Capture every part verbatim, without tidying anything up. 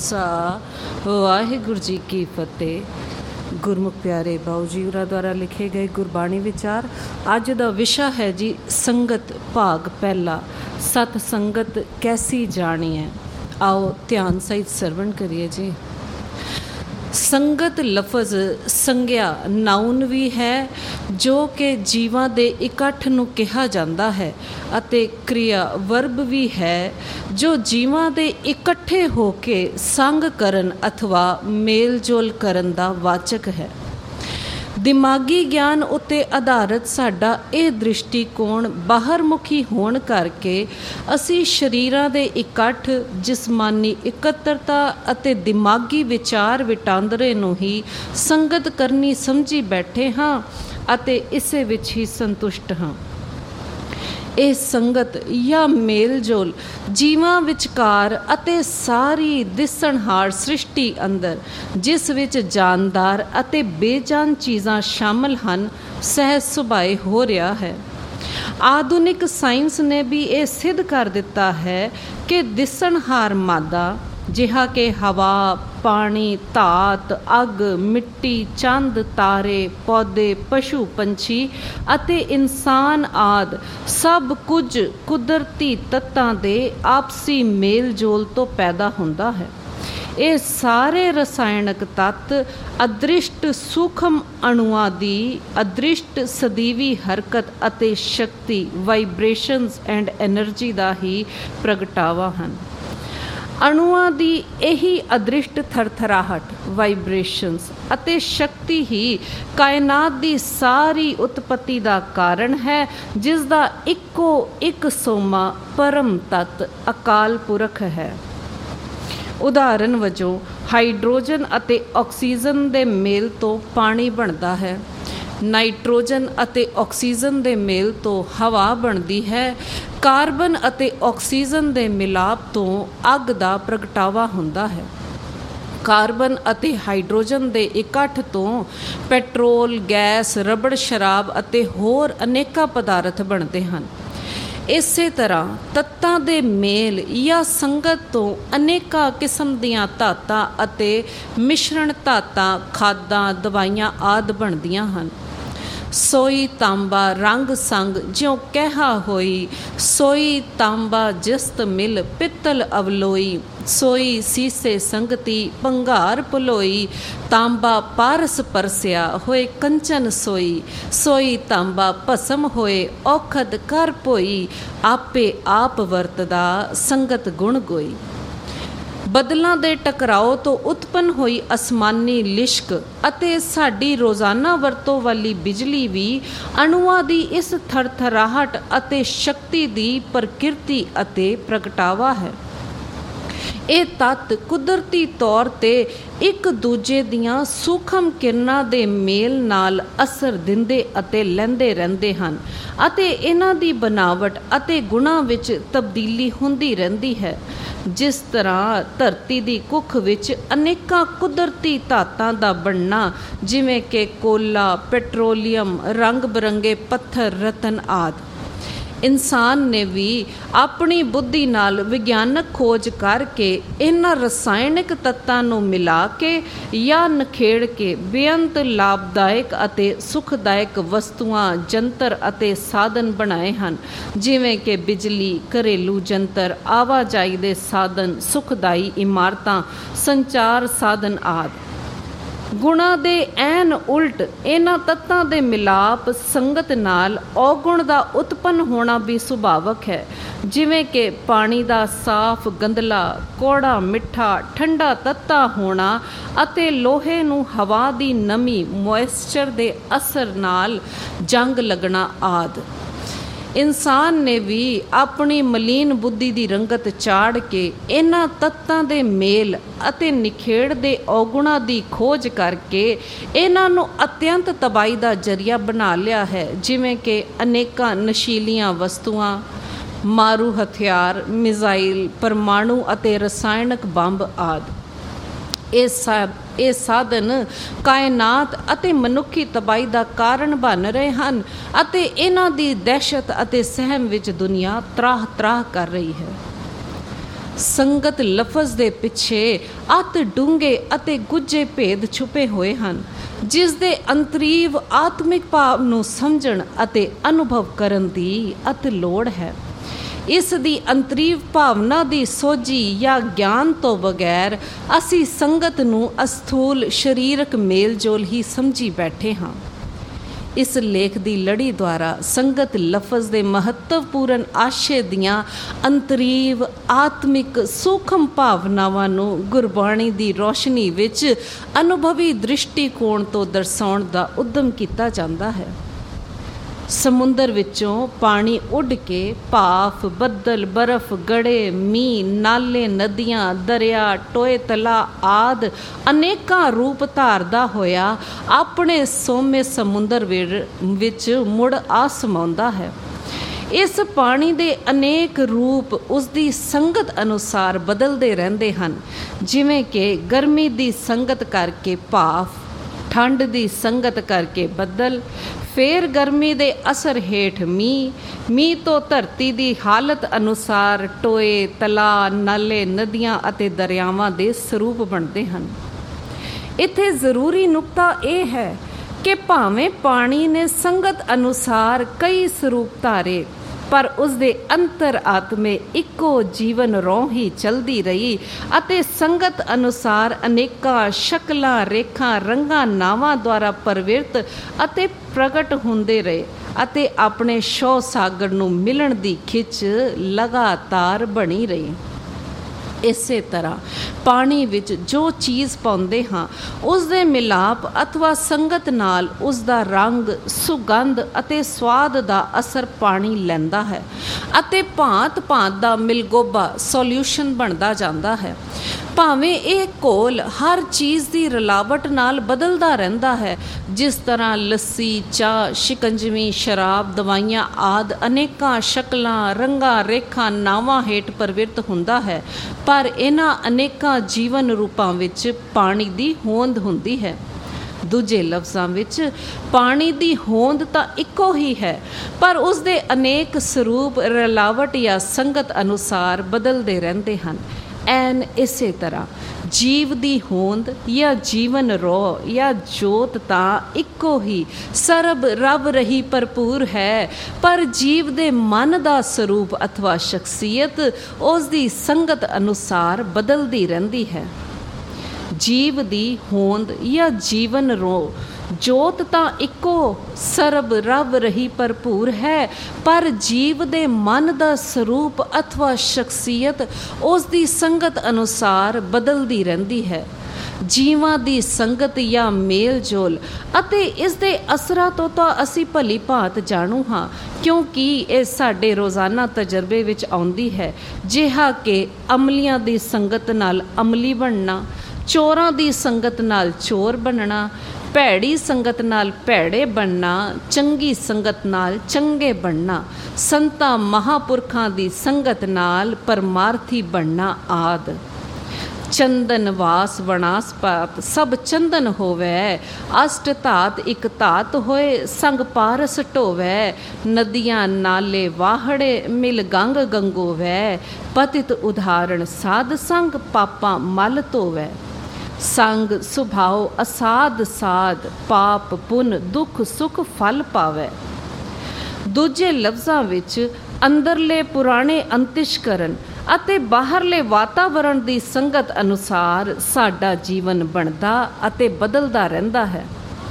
ਖਾਲਸਾ ਵਾਹਿਗੁਰੂ ਜੀ ਕੀ ਫਤਿਹ। ਗੁਰਮੁਖ ਪਿਆਰੇ ਬਾਊ ਜੀ ਹੋਰਾਂ ਦੁਆਰਾ ਲਿਖੇ ਗਏ ਗੁਰਬਾਣੀ ਵਿਚਾਰ। ਅੱਜ ਦਾ ਵਿਸ਼ਾ ਹੈ ਜੀ ਸੰਗਤ ਭਾਗ ਪਹਿਲਾ, ਸਤ ਸੰਗਤ ਕੈਸੀ ਜਾਣੀ ਹੈ। ਆਓ ਧਿਆਨ ਸਹਿਤ ਸਰਵਣ ਕਰੀਏ ਜੀ। ਸੰਗਤ ਲਫ਼ਜ਼ ਸੰਗਿਆ ਨਾਊਨ ਵੀ ਹੈ ਜੋ ਕਿ ਜੀਵਾਂ ਦੇ ਇਕੱਠ ਨੂੰ ਕਿਹਾ ਜਾਂਦਾ ਹੈ, ਅਤੇ ਕਿਰਿਆ ਵਰਬ ਵੀ ਹੈ ਜੋ ਜੀਵਾਂ ਦੇ ਇਕੱਠੇ ਹੋ ਕੇ ਸੰਗ ਕਰਨ ਅਥਵਾ ਮੇਲ ਜੋਲ ਕਰਨ ਦਾ ਵਾਚਕ ਹੈ। ਦਿਮਾਗੀ ਗਿਆਨ ਉੱਤੇ ਆਧਾਰਿਤ ਸਾਡਾ ਇਹ ਦ੍ਰਿਸ਼ਟੀਕੋਣ ਬਾਹਰਮੁਖੀ ਹੋਣ ਕਰਕੇ ਅਸੀਂ ਸਰੀਰਾਂ ਦੇ ਇਕੱਠ, ਜਿਸਮਾਨੀ ਇਕੱਤਰਤਾ ਅਤੇ ਦਿਮਾਗੀ ਵਿਚਾਰ ਵਟਾਂਦਰੇ ਨੂੰ ਹੀ ਸੰਗਤ ਕਰਨੀ ਸਮਝੀ ਬੈਠੇ ਹਾਂ ਅਤੇ ਇਸੇ ਵਿੱਚ ਹੀ ਸੰਤੁਸ਼ਟ ਹਾਂ। ਇਹ ਸੰਗਤ ਜਾਂ ਮੇਲ ਜੋਲ ਜੀਵਾਂ ਵਿਚਕਾਰ ਅਤੇ ਸਾਰੀ ਦਿਸਣਹਾਰ ਸ੍ਰਿਸ਼ਟੀ ਅੰਦਰ, ਜਿਸ ਵਿੱਚ ਜਾਨਦਾਰ ਅਤੇ ਬੇਜਾਨ ਚੀਜ਼ਾਂ ਸ਼ਾਮਲ ਹਨ, ਸਹਿਜ ਸੁਭਾਏ ਹੋ ਰਿਹਾ ਹੈ। ਆਧੁਨਿਕ ਸਾਇੰਸ ਨੇ ਵੀ ਇਹ ਸਿੱਧ ਕਰ ਦਿੱਤਾ ਹੈ ਕਿ ਦਿਸਣਹਾਰ ਮਾਦਾ ਜਿਹਾ ਕਿ ਹਵਾ, ਪਾਣੀ, ਧਾਤ, ਅੱਗ, ਮਿੱਟੀ, ਚੰਦ, ਤਾਰੇ, ਪੌਦੇ, ਪਸ਼ੂ ਪੰਛੀ ਅਤੇ ਇਨਸਾਨ ਆਦਿ ਸਭ ਕੁਝ ਕੁਦਰਤੀ ਤੱਤਾਂ ਦੇ ਆਪਸੀ ਮੇਲ ਜੋਲ ਤੋਂ ਪੈਦਾ ਹੁੰਦਾ ਹੈ। ਇਹ ਸਾਰੇ ਰਸਾਇਣਕ ਤੱਤ ਅਦ੍ਰਿਸ਼ਟ ਸੂਖਮ ਅਣੂਆਂ ਦੀ ਅਦ੍ਰਿਸ਼ਟ ਸਦੀਵੀ ਹਰਕਤ ਅਤੇ ਸ਼ਕਤੀ, ਵਾਈਬ੍ਰੇਸ਼ਨਸ ਐਂਡ ਐਨਰਜੀ ਦਾ ਹੀ ਪ੍ਰਗਟਾਵਾ ਹਨ। ਅਣੂਆਂ ਦੀ ਇਹੀ ਅਦ੍ਰਿਸ਼ਟ ਥਰਥਰਾਹਟ, ਵਾਈਬ੍ਰੇਸ਼ਨਸ ਅਤੇ ਸ਼ਕਤੀ ਹੀ ਕਾਇਨਾਤ ਦੀ ਸਾਰੀ ਉਤਪਤੀ ਦਾ ਕਾਰਨ ਹੈ, ਜਿਸ ਦਾ ਇੱਕੋ ਇੱਕ ਸੋਮਾ ਪਰਮ ਤੱਤ ਅਕਾਲ ਪੁਰਖ ਹੈ। ਉਦਾਹਰਨ ਵਜੋਂ ਹਾਈਡਰੋਜਨ ਅਤੇ ਆਕਸੀਜਨ ਦੇ ਮੇਲ ਤੋਂ ਪਾਣੀ ਬਣਦਾ ਹੈ। ਨਾਈਟ੍ਰੋਜਨ ਅਤੇ ਆਕਸੀਜਨ ਦੇ ਮੇਲ ਤੋਂ ਹਵਾ ਬਣਦੀ ਹੈ। ਕਾਰਬਨ ਅਤੇ ਆਕਸੀਜਨ ਦੇ ਮਿਲਾਪ ਤੋਂ ਅੱਗ ਦਾ ਪ੍ਰਗਟਾਵਾ ਹੁੰਦਾ ਹੈ। ਕਾਰਬਨ ਅਤੇ ਹਾਈਡਰੋਜਨ ਦੇ ਇਕੱਠ ਤੋਂ ਪੈਟਰੋਲ, ਗੈਸ, ਰਬੜ, ਸ਼ਰਾਬ ਅਤੇ ਹੋਰ ਅਨੇਕਾਂ ਪਦਾਰਥ ਬਣਦੇ ਹਨ। ਇਸੇ ਤਰ੍ਹਾਂ ਤੱਤਾਂ ਦੇ ਮੇਲ ਜਾਂ ਸੰਗਤ ਤੋਂ ਅਨੇਕਾਂ ਕਿਸਮ ਦੀਆਂ ਧਾਤਾਂ ਅਤੇ ਮਿਸ਼ਰਣ ਧਾਤਾਂ, ਖਾਦਾਂ, ਦਵਾਈਆਂ ਆਦਿ ਬਣਦੀਆਂ ਹਨ। ਸੋਈ ਤਾਂਬਾ ਰੰਗ ਸੰਗ ਜਿਉ ਕਹਿਆ ਹੋਈ, ਸੋਈ ਤਾਂਬਾ ਜਿਸਤ ਮਿਲ ਪਿੱਤਲ ਅਵਲੋਈ, ਸੋਈ ਸੀਸੇ ਸੰਗਤੀ ਭੰਗਾਰ ਭੁਲੋਈ, ਤਾਂਬਾ ਪਾਰਸ ਪਰਸਿਆ ਹੋਏ ਕੰਚਨ ਸੋਈ, ਸੋਈ ਤਾਂਬਾ ਭਸਮ ਹੋਏ ਔਖਦ ਕਰ ਭੋਈ, ਆਪੇ ਆਪ ਵਰਤਦਾ ਸੰਗਤ ਗੁਣ ਗੋਈ। ਬੱਦਲਾਂ ਦੇ ਟਕਰਾਓ ਤੋਂ ਉਤਪੰਨ ਹੋਈ ਅਸਮਾਨੀ ਲਿਸ਼ਕ ਅਤੇ ਸਾਡੀ ਰੋਜ਼ਾਨਾ ਵਰਤੋਂ ਵਾਲੀ ਬਿਜਲੀ ਵੀ ਅਣੂਆਂ ਦੀ ਇਸ ਥਰਥਰਾਹਟ ਅਤੇ ਸ਼ਕਤੀ ਦੀ ਪ੍ਰਕਿਰਤੀ ਅਤੇ ਪ੍ਰਗਟਾਵਾ ਹੈ। ਇਹ ਤੱਤ ਕੁਦਰਤੀ ਤੌਰ ਤੇ ਇੱਕ ਦੂਜੇ ਦੀਆਂ ਸੂਖਮ ਕਿਰਨਾਂ ਦੇ ਮੇਲ ਨਾਲ ਅਸਰ ਦਿੰਦੇ ਅਤੇ ਲੈਂਦੇ ਰਹਿੰਦੇ ਹਨ, ਅਤੇ ਇਹਨਾਂ ਦੀ ਬਣਾਵਟ ਅਤੇ ਗੁਣਾਂ ਵਿੱਚ ਤਬਦੀਲੀ ਹੁੰਦੀ ਰਹਿੰਦੀ ਹੈ। ਜਿਸ ਤਰ੍ਹਾਂ ਧਰਤੀ ਦੀ ਕੁੱਖ ਵਿੱਚ ਅਨੇਕਾਂ ਕੁਦਰਤੀ ਧਾਤਾਂ ਦਾ ਬਣਨਾ, ਜਿਵੇਂ ਕਿ ਕੋਲਾ, ਪੈਟਰੋਲੀਅਮ, ਰੰਗ ਬਿਰੰਗੇ ਪੱਥਰ, ਰਤਨ ਆਦਿ। ਇਨਸਾਨ ਨੇ ਵੀ ਆਪਣੀ ਬੁੱਧੀ ਨਾਲ ਵਿਗਿਆਨਕ ਖੋਜ ਕਰਕੇ ਇਹਨਾਂ ਰਸਾਇਣਕ ਤੱਤਾਂ ਨੂੰ ਮਿਲਾ ਕੇ ਜਾਂ ਨਿਖੇੜ ਕੇ ਬੇਅੰਤ ਲਾਭਦਾਇਕ ਅਤੇ ਸੁਖਦਾਇਕ ਵਸਤੂਆਂ, ਜੰਤਰ ਅਤੇ ਸਾਧਨ ਬਣਾਏ ਹਨ, ਜਿਵੇਂ ਕਿ ਬਿਜਲੀ, ਘਰੇਲੂ ਜੰਤਰ, ਆਵਾਜਾਈ ਦੇ ਸਾਧਨ, ਸੁਖਦਾਈ ਇਮਾਰਤਾਂ, ਸੰਚਾਰ ਸਾਧਨ ਆਦਿ। ਗੁਣਾਂ ਦੇ ਐਨ ਉਲਟ ਇਹਨਾਂ ਤੱਤਾਂ ਦੇ ਮਿਲਾਪ ਸੰਗਤ ਨਾਲ ਔਗੁਣ ਦਾ ਉਤਪੰਨ ਹੋਣਾ ਵੀ ਸੁਭਾਵਕ ਹੈ, ਜਿਵੇਂ ਕਿ ਪਾਣੀ ਦਾ ਸਾਫ਼ ਗੰਧਲਾ, ਕੌੜਾ ਮਿੱਠਾ, ਠੰਡਾ ਤੱਤਾ ਹੋਣਾ ਅਤੇ ਲੋਹੇ ਨੂੰ ਹਵਾ ਦੀ ਨਮੀ, ਮੋਇਸਚਰ ਦੇ ਅਸਰ ਨਾਲ ਜੰਗ ਲੱਗਣਾ ਆਦਿ। ਇਨਸਾਨ ਨੇ ਵੀ ਆਪਣੀ ਮਲੀਨ ਬੁੱਧੀ ਦੀ ਰੰਗਤ ਚਾੜ ਕੇ ਇਹਨਾਂ ਤੱਤਾਂ ਦੇ ਮੇਲ ਅਤੇ ਨਿਖੇੜ ਦੇ ਔਗੁਣਾਂ ਦੀ ਖੋਜ ਕਰਕੇ ਇਹਨਾਂ ਨੂੰ ਅਤਿਅੰਤ ਤਬਾਹੀ ਦਾ ਜ਼ਰੀਆ ਬਣਾ ਲਿਆ ਹੈ, ਜਿਵੇਂ ਕਿ ਅਨੇਕਾਂ ਨਸ਼ੀਲੀਆਂ ਵਸਤੂਆਂ, ਮਾਰੂ ਹਥਿਆਰ, ਮਿਜ਼ਾਈਲ, ਪਰਮਾਣੂ ਅਤੇ ਰਸਾਇਣਕ ਬੰਬ ਆਦਿ। ਇਹ ਸਭ ਇਹ ਸਾਧਨ ਕਾਇਨਾਤ ਅਤੇ ਮਨੁੱਖੀ ਤਬਾਹੀ ਦਾ ਕਾਰਨ ਬਣ ਰਹੇ ਹਨ, ਅਤੇ ਇਹਨਾਂ ਦੀ ਦਹਿਸ਼ਤ ਅਤੇ ਸਹਿਮ ਵਿੱਚ ਦੁਨੀਆ ਤਰਾਹ ਤਰਾਹ ਕਰ ਰਹੀ ਹੈ। ਸੰਗਤ ਲਫ਼ਜ਼ ਦੇ ਪਿੱਛੇ ਅਤ ਡੂੰਘੇ ਅਤੇ ਗੁੱਝੇ ਭੇਦ ਛੁਪੇ ਹੋਏ ਹਨ, ਜਿਸ ਦੇ ਅੰਤਰੀਵ ਆਤਮਿਕ ਭਾਵ ਨੂੰ ਸਮਝਣ ਅਤੇ ਅਨੁਭਵ ਕਰਨ ਦੀ ਅਤ ਲੋੜ ਹੈ। ਇਸ ਦੀ ਅੰਤਰੀਵ ਭਾਵਨਾ ਦੀ ਸੋਝੀ ਜਾਂ ਗਿਆਨ ਤੋਂ ਬਗੈਰ ਅਸੀਂ ਸੰਗਤ ਨੂੰ ਅਸਥੂਲ ਸਰੀਰਕ ਮੇਲ ਜੋਲ ਹੀ ਸਮਝੀ ਬੈਠੇ ਹਾਂ। ਇਸ ਲੇਖ ਦੀ ਲੜੀ ਦੁਆਰਾ ਸੰਗਤ ਲਫ਼ਜ਼ ਦੇ ਮਹੱਤਵਪੂਰਨ ਆਸ਼ੇ ਦੀਆਂ ਅੰਤਰੀਵ ਆਤਮਿਕ ਸੂਖਮ ਭਾਵਨਾਵਾਂ ਨੂੰ ਗੁਰਬਾਣੀ ਦੀ ਰੋਸ਼ਨੀ ਵਿੱਚ ਅਨੁਭਵੀ ਦ੍ਰਿਸ਼ਟੀਕੋਣ ਤੋਂ ਦਰਸਾਉਣ ਦਾ ਉਦਮ ਕੀਤਾ ਜਾਂਦਾ ਹੈ। ਸਮੁੰਦਰ ਵਿੱਚੋਂ ਪਾਣੀ ਉੱਡ ਕੇ ਭਾਫ, ਬੱਦਲ, ਬਰਫ਼, ਗੜੇ, ਮੀਂਹ, ਨਾਲੇ, ਨਦੀਆਂ, ਦਰਿਆ, ਟੋਏ ਤਲਾਅ ਆਦਿ ਅਨੇਕਾਂ ਰੂਪ ਧਾਰਦਾ ਹੋਇਆ ਆਪਣੇ ਸੋਮੇ ਸਮੁੰਦਰ ਵਿੱਚ ਮੁੜ ਆ ਸਮਾਉਂਦਾ ਹੈ। ਇਸ ਪਾਣੀ ਦੇ ਅਨੇਕ ਰੂਪ ਉਸ ਦੀ ਸੰਗਤ ਅਨੁਸਾਰ ਬਦਲਦੇ ਰਹਿੰਦੇ ਹਨ, ਜਿਵੇਂ ਕਿ ਗਰਮੀ ਦੀ ਸੰਗਤ ਕਰਕੇ ਭਾਫ, ਠੰਡ ਦੀ ਸੰਗਤ ਕਰਕੇ ਬੱਦਲ, ਫੇਰ ਗਰਮੀ ਦੇ ਅਸਰ ਹੇਠ ਮੀਂਹ, ਮੀਂਹ ਤੋਂ ਧਰਤੀ ਦੀ ਹਾਲਤ ਅਨੁਸਾਰ ਟੋਏ, ਤਲਾਅ, ਨਾਲੇ, ਨਦੀਆਂ ਅਤੇ ਦਰਿਆਵਾਂ ਦੇ ਸਰੂਪ ਬਣਦੇ ਹਨ। ਇੱਥੇ ਜ਼ਰੂਰੀ ਨੁਕਤਾ ਇਹ ਹੈ ਕਿ ਭਾਵੇਂ ਪਾਣੀ ਨੇ ਸੰਗਤ ਅਨੁਸਾਰ ਕਈ ਸਰੂਪ ਧਾਰੇ, ਪਰ ਉਸਦੇ ਅੰਤਰ ਆਤਮੇ ਇੱਕੋ ਜੀਵਨ ਰੋਹ ਹੀ ਚਲਦੀ ਰਹੀ ਅਤੇ ਸੰਗਤ ਅਨੁਸਾਰ ਅਨੇਕਾਂ ਸ਼ਕਲਾਂ, ਰੇਖਾਂ, ਰੰਗਾਂ, ਨਾਵਾਂ ਦੁਆਰਾ ਪ੍ਰਵਿਰਤ ਅਤੇ ਪ੍ਰਗਟ ਹੁੰਦੇ ਰਹੇ ਅਤੇ ਆਪਣੇ ਸ਼ੌ ਸਾਗਰ ਨੂੰ ਮਿਲਣ ਦੀ ਖਿੱਚ ਲਗਾਤਾਰ ਬਣੀ ਰਹੀ। ਇਸੇ ਤਰ੍ਹਾਂ ਪਾਣੀ ਵਿੱਚ ਜੋ ਚੀਜ਼ ਪਾਉਂਦੇ ਹਾਂ ਉਸ ਦੇ ਮਿਲਾਪ ਅਥਵਾ ਸੰਗਤ ਨਾਲ ਉਸ ਦਾ ਰੰਗ, ਸੁਗੰਧ ਅਤੇ ਸਵਾਦ ਦਾ ਅਸਰ ਪਾਣੀ ਲੈਂਦਾ ਹੈ ਅਤੇ ਭਾਂਤ ਭਾਂਤ ਦਾ ਮਿਲਗੋਬਾ ਸੋਲਿਊਸ਼ਨ ਬਣਦਾ ਜਾਂਦਾ ਹੈ। ਭਾਵੇਂ ਇਹ ਘੋਲ ਹਰ ਚੀਜ਼ ਦੀ ਰਲਾਵਟ ਨਾਲ ਬਦਲਦਾ ਰਹਿੰਦਾ ਹੈ, ਜਿਸ ਤਰ੍ਹਾਂ ਲੱਸੀ, ਚਾਹ, ਸ਼ਿਕੰਜਵੀ, ਸ਼ਰਾਬ, ਦਵਾਈਆਂ ਆਦਿ ਅਨੇਕਾਂ ਸ਼ਕਲਾਂ, ਰੰਗਾਂ, ਰੇਖਾਂ, ਨਾਵਾਂ ਹੇਠ ਪ੍ਰਵਿਰਤ ਹੁੰਦਾ ਹੈ, ਪਰ ਇਹਨਾਂ ਅਨੇਕਾਂ ਜੀਵਨ ਰੂਪਾਂ ਵਿੱਚ ਪਾਣੀ ਦੀ ਹੋਂਦ ਹੁੰਦੀ ਹੈ। ਦੂਜੇ ਲਫ਼ਜ਼ਾਂ ਵਿੱਚ ਪਾਣੀ ਦੀ ਹੋਂਦ ਤਾਂ ਇੱਕੋ ਹੀ ਹੈ, ਪਰ ਉਸ ਦੇ ਅਨੇਕ ਸਰੂਪ ਰਲਾਵਟ ਜਾਂ ਸੰਗਤ ਅਨੁਸਾਰ ਬਦਲਦੇ ਰਹਿੰਦੇ ਹਨ। ਐਨ ਇਸੇ ਤਰ੍ਹਾਂ ਜੀਵ ਦੀ ਹੋਂਦ ਜਾਂ ਜੀਵਨ ਰੋਹ ਜਾਂ ਜੋਤ ਤਾਂ ਇੱਕੋ ਹੀ ਸਰਬ ਰੱਬ ਰਹੀ ਭਰਪੂਰ ਹੈ, ਪਰ ਜੀਵ ਦੇ ਮਨ ਦਾ ਸਰੂਪ ਅਥਵਾ ਸ਼ਖਸੀਅਤ ਉਸ ਦੀ ਸੰਗਤ ਅਨੁਸਾਰ ਬਦਲਦੀ ਰਹਿੰਦੀ ਹੈ। ਜੀਵ ਦੀ ਹੋਂਦ ਜਾਂ ਜੀਵਨ ਰੋਹ ਜੋਤ ਤਾਂ ਇੱਕੋ ਸਰਬ ਰੱਬ ਰਹੀ ਭਰਪੂਰ ਹੈ, ਪਰ ਜੀਵ ਦੇ ਮਨ ਦਾ ਸਰੂਪ ਅਥਵਾ ਸ਼ਖਸੀਅਤ ਉਸ ਦੀ ਸੰਗਤ ਅਨੁਸਾਰ ਬਦਲਦੀ ਰਹਿੰਦੀ ਹੈ। ਜੀਵਾਂ ਦੀ ਸੰਗਤ ਜਾਂ ਮੇਲ ਜੋਲ ਅਤੇ ਇਸ ਦੇ ਅਸਰਾਂ ਤੋਂ ਤਾਂ ਅਸੀਂ ਭਲੀ ਭਾਂਤ ਜਾਣੂ ਹਾਂ, ਕਿਉਂਕਿ ਇਹ ਸਾਡੇ ਰੋਜ਼ਾਨਾ ਤਜਰਬੇ ਵਿੱਚ ਆਉਂਦੀ ਹੈ, ਜਿਹਾ ਕਿ ਅਮਲੀਆਂ ਦੀ ਸੰਗਤ ਨਾਲ ਅਮਲੀ ਬਣਨਾ, ਚੋਰਾਂ ਦੀ ਸੰਗਤ ਨਾਲ ਚੋਰ ਬਣਨਾ, ਭੈੜੀ ਸੰਗਤ ਨਾਲ ਭੈੜੇ ਬਣਨਾ, ਚੰਗੀ ਸੰਗਤ ਨਾਲ ਚੰਗੇ ਬਣਨਾ, ਸੰਤਾਂ ਮਹਾਂਪੁਰਖਾਂ ਦੀ ਸੰਗਤ ਨਾਲ ਪਰਮਾਰਥੀ ਬਣਨਾ ਆਦਿ। ਚੰਦਨ ਵਾਸ ਵਣਾਸਪਤ ਸਭ ਚੰਦਨ ਹੋਵੇ, ਅਸ਼ਟ ਧਾਤ ਇੱਕ ਧਾਤ ਹੋਏ, ਸੰਗ ਪਾਰਸ ਢੋਵੇ, ਨਦੀਆਂ ਨਾਲੇ ਵਾਹੜੇ ਮਿਲ ਗੰਗ ਗੰਗੋਵੇ, ਪਤਿਤ ਉਦਾਹਰਣ ਸਾਧ ਸੰਗ ਪਾਪਾਂ ਮਲ ਧੋਵੇ, ਸੰਗ ਸੁਭਾਉ ਅਸਾਧ ਸਾਧ ਪਾਪ ਪੁੰਨ ਦੁੱਖ ਸੁਖ ਫਲ ਪਾਵੇ। ਦੂਜੇ ਲਫ਼ਜ਼ਾਂ ਵਿੱਚ ਅੰਦਰਲੇ ਪੁਰਾਣੇ ਅੰਤਿਸ਼ਕਰਨ ਅਤੇ ਬਾਹਰਲੇ ਵਾਤਾਵਰਣ ਦੀ ਸੰਗਤ ਅਨੁਸਾਰ ਸਾਡਾ ਜੀਵਨ ਬਣਦਾ ਅਤੇ ਬਦਲਦਾ ਰਹਿੰਦਾ ਹੈ।